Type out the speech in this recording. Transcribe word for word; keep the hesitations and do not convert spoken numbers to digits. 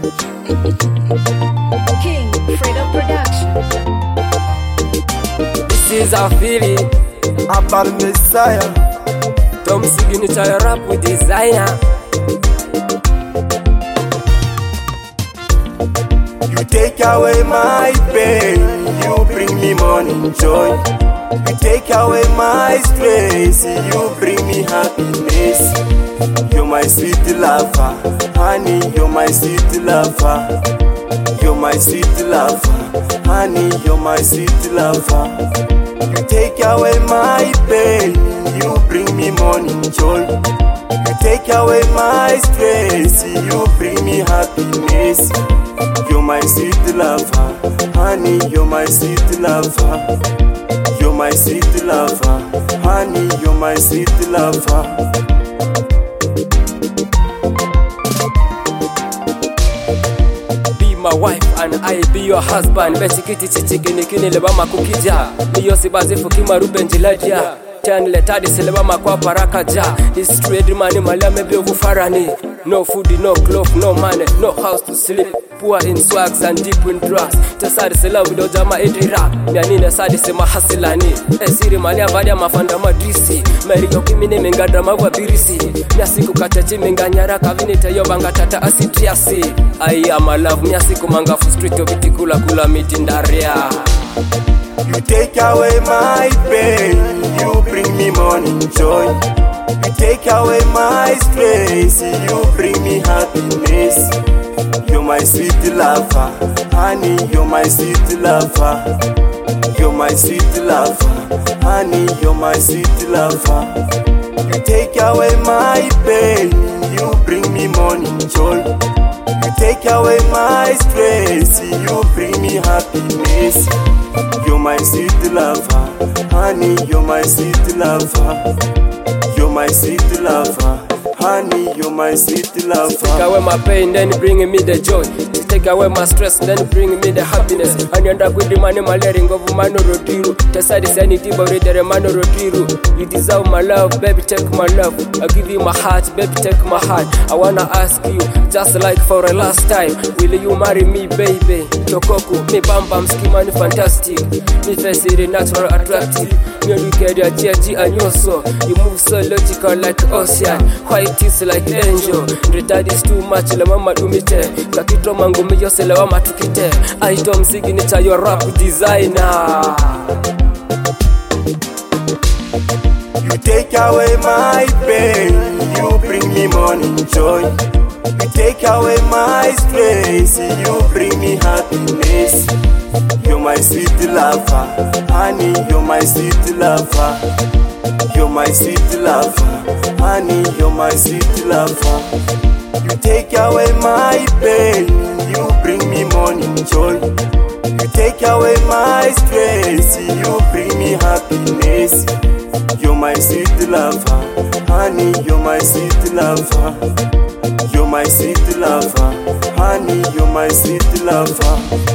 King Fredo Production. This is our feeling about Messiah. Tom signature rap with desire. You take away my pain, you bring me morning joy. You take away my stress, you bring me happiness. You're my sweet lover, honey, you're my sweet lover. You're my sweet lover, honey, you're my sweet lover. You take away my pain, you bring me morning joy. You take away my stress, you bring me happiness. You're my sweet lover, honey, you're my sweet lover. You're my sweet lover, honey, you're my sweet lover. My wife and I be your husband. Besikiti chichikini kini lebama kukija. Miyo sibazifu kima rubenjiladia. Tiani letadi silebama kwa paraka ja. This trade money malia mebi ufarani. No food, no cloth, no money, no house to sleep. Poor in swags and deep in drugs. Tesadi sila wido jama edri rap. Mianine sadi sema hasilani. Esiri malia vadia mafanda madrisi. Meri yokimine mengadra mawa birisi. Nyasiku kachachi menganyara kavini teyo banga tata asitriasi. I am a love nyasiku mangafu street obiti kula kula mitindaria. You take away my pain, you bring me morning joy. You take away my stress, you bring me happiness. You're my sweet lover, honey, you're my sweet lover. You're my sweet lover, honey, you're my sweet lover. You take away my pain, you bring me morning joy. You take away my stress, you bring me happiness. You're my sweet lover, honey, you're my sweet lover. You're my sweet lover, honey, you're my sweet lover. Take away my pain, then bring me the joy. Take away my stress, then bring me the happiness. And you end up with the money, my letting of mano rotiru. Tesadi sanity, but read the mano rotiru. You deserve my love, baby, take my love. I give you my heart, baby, take my heart. I wanna ask you, just like for a last time, will you marry me, baby? Chokoku, me bam bam, schemani fantastic. Me face it natural attractive. Me look at your G G and your soul. You move so logical like ocean. White is like angel. Retard is too much, la mama do me te. Kakito mango me yose la wama tukite. Item signature your rap designer. You take away my pain, you bring me morning joy. You take away my stress, you bring me happiness. You're my sweet lover, honey, you're my sweet lover. You're my sweet lover, honey, you're my sweet lover. You take away my pain, you bring me morning joy. You take away my stress, you bring me happiness. You're my sweet lover, honey, you're my sweet lover. You're my sweet lover, honey, you're my sweet lover.